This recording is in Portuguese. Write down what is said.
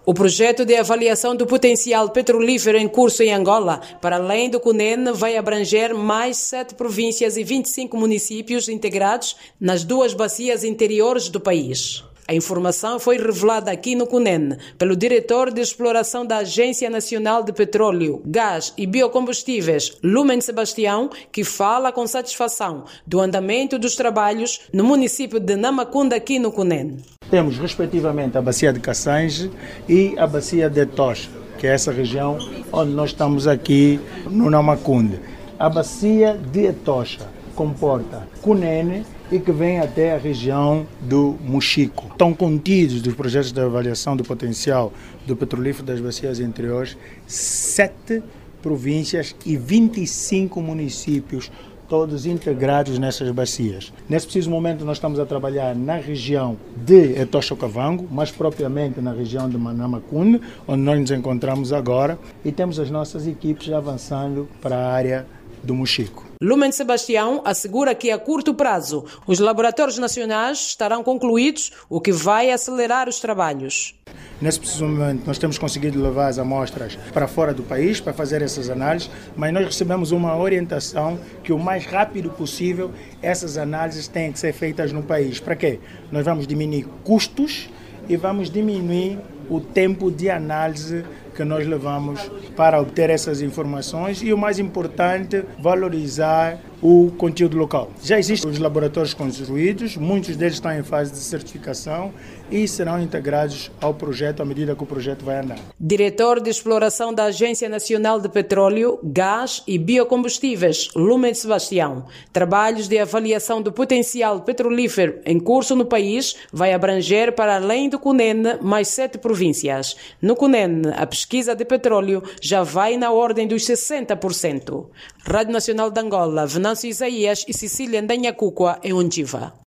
O projeto de avaliação do potencial petrolífero em curso em Angola, para além do Cunene, vai abranger mais 7 províncias e 25 municípios integrados nas 2 bacias interiores do país. A informação foi revelada aqui no Cunene pelo diretor de exploração da Agência Nacional de Petróleo, Gás e Biocombustíveis, Lumen Sebastião, que fala com satisfação do andamento dos trabalhos no município de Namakunda, aqui no Cunene. Temos, respectivamente, a bacia de Cassange e a bacia de Etosha, que é essa região onde nós estamos aqui no Namakunda. A bacia de Etosha comporta Cunene e que vem até a região do Mochico. Estão contidos dos projetos de avaliação do potencial do petrolífero das bacias interiores 7 províncias e 25 municípios, todos integrados nessas bacias. Nesse preciso momento nós estamos a trabalhar na região de Etosha-Okavango, mais propriamente na região de Namakunda, onde nós nos encontramos agora, e temos as nossas equipes avançando para a área do Mochico. Lumen Sebastião assegura que a curto prazo os laboratórios nacionais estarão concluídos, o que vai acelerar os trabalhos. Nesse preciso momento nós temos conseguido levar as amostras para fora do país para fazer essas análises, mas nós recebemos uma orientação que o mais rápido possível essas análises têm que ser feitas no país. Para quê? Nós vamos diminuir custos e vamos diminuir o tempo de análise que nós levamos para obter essas informações e, o mais importante, valorizar o conteúdo local. Já existem os laboratórios construídos, muitos deles estão em fase de certificação e serão integrados ao projeto à medida que o projeto vai andar. Diretor de exploração da Agência Nacional de Petróleo, Gás e Biocombustíveis, Lumen Sebastião. Trabalhos de avaliação do potencial petrolífero em curso no país vai abranger, para além do Cunene, mais 7 províncias. No Cunene, a pesquisa de petróleo já vai na ordem dos 60%. Rádio Nacional de Angola, Venâncio Isaías e Cecília Ndanhacuqua, em Ondiva.